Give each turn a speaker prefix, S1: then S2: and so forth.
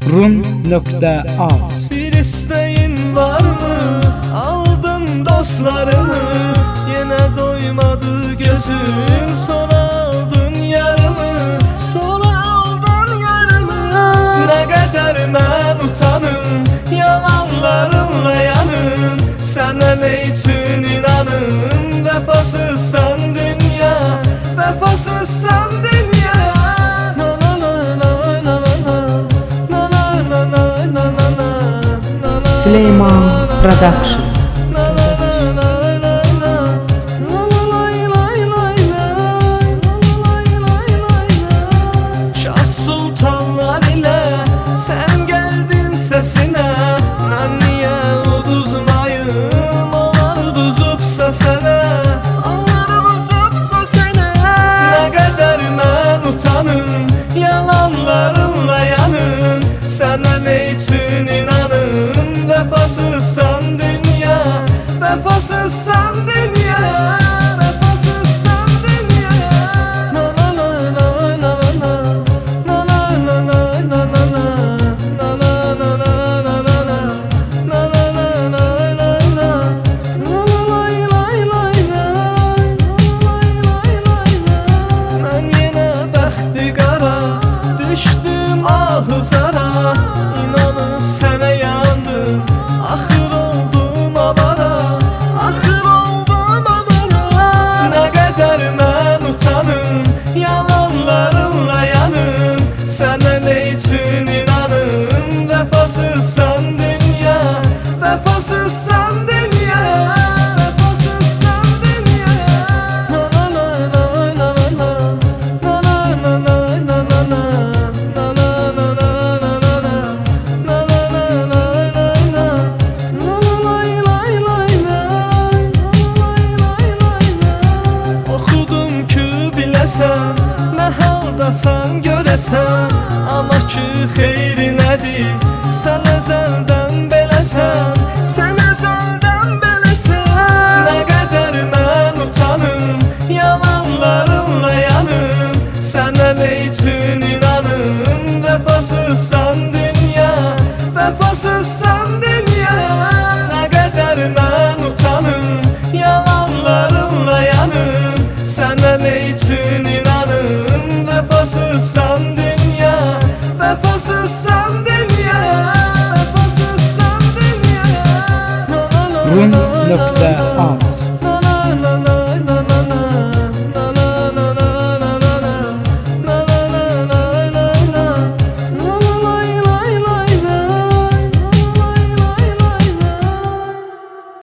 S1: Rum.az.
S2: Bir isteğin var mı? Aldın dostlarımı, yine doymadı gözün. Sonra aldın yarımı, sonra aldın yarımı. Ne kadar ben utanım, yalanlarımla yanım. Sana ne için inanım? Vefasızsan dünya, vefasızsan dünya.
S1: Süleyman Production.
S2: Şah sultanlar ile sen geldin sesine. Ben niye uduzmayım? Onlar uduzupsa sene, onlar uduzupsa sene. Ne kadar ben utanım, yalanlarımla yanım. Sana ne için inanım? Vefasızsan dünya, vefasızsan dünya. Vefasızsan dünya. Na na na na na na. Na na na na na na na. Na na na na na na na. Na na na na na na. La lay lay lay lay. Lay lay lay lay. Ben yine bəxti qara, düştüm ahı zara. İnanıp sənə yandım, axır oldum avara, axır oldum avara. Ne kadar mən utanım, yalanlarımla yanım. Sənə ne için inanım? Vefasızsan dünya, vefasızsan dünya. Vefasızsan dünya. Na na na na na na. Na na na na na na na. Na na na na na na na. Na na na na na na. La lay lay lay lay. Lay lay lay lay. Okudum ki biləsən, nə haldasan görəsən. Amma ki xeyri nədir? Sən əzəldən beləsən, sən əzəldən beləsən. Nə qədər mən utanım, yalanlarımla yanım. Sənə ne için inanım? Vefasızsan dünya, vefasızsan dünya. Ne kadar ben utanım, yalanlarımla yanım. Sənə ne için inanım? Vefasızsan dünya, vefasızsan dünya. Vefasızsan dünya.
S1: Rum.az.